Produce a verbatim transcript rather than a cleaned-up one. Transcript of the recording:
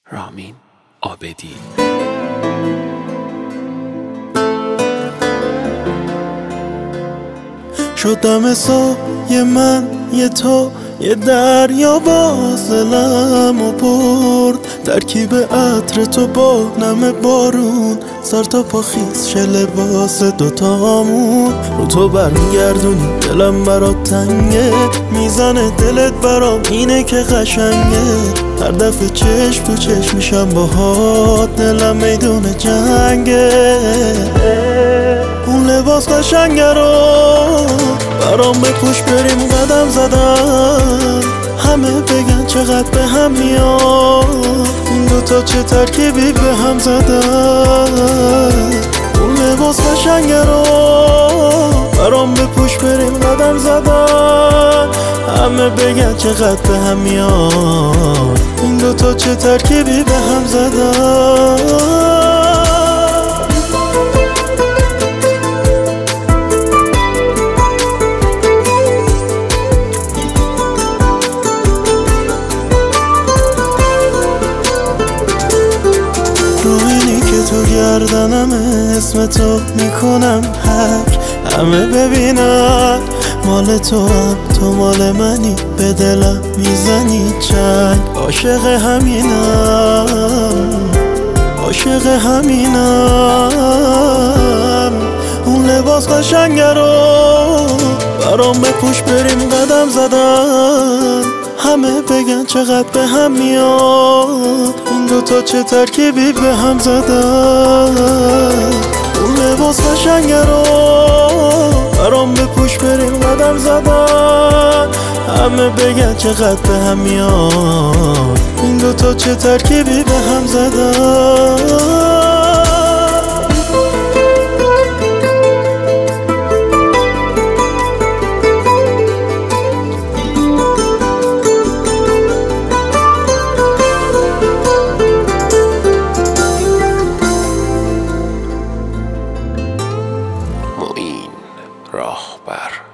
رامین عابدی. شدم سایه من یه تو یه دریا باز دلم و برد، ترکیب عطر تو با نم بارون، سر تا پا خیس شه لباس دوتامون. رو تو برمیگردونی دلم برات تنگه، میزنه دلت برام اینه که قشنگه. هر دفعه چشم تو چشم میشم باهات، دلم میدون جنگه. اون لباس قشنگه رو برام بپوش بریم قدم زدن، همه بگن چقدر به هم میاد این دوتا چه ترکیبی به هم زدن. اون لباس قشنگه رو برام بپوش بریم قدم زدن، همه بگن چقدر به هم میاد این دوتا چه ترکیبی به هم زدن. تو گردنم اسم تو میکنم حک، همه ببینن مال تو هم تو مال منی، به دلم میزنی چنگ. عاشق همینم عاشق همینم. اون لباس قشنگه رو برام بپوش بریم قدم زدن، همه بگن چقدر به هم میاد این دوتا چه ترکیبی به هم زدن. اون لباس قشنگه رو برام بپوش بریم قدم زدن، همه بگن چقدر به هم میاد این دوتا چه ترکیبی به هم زدن. معین راهبر.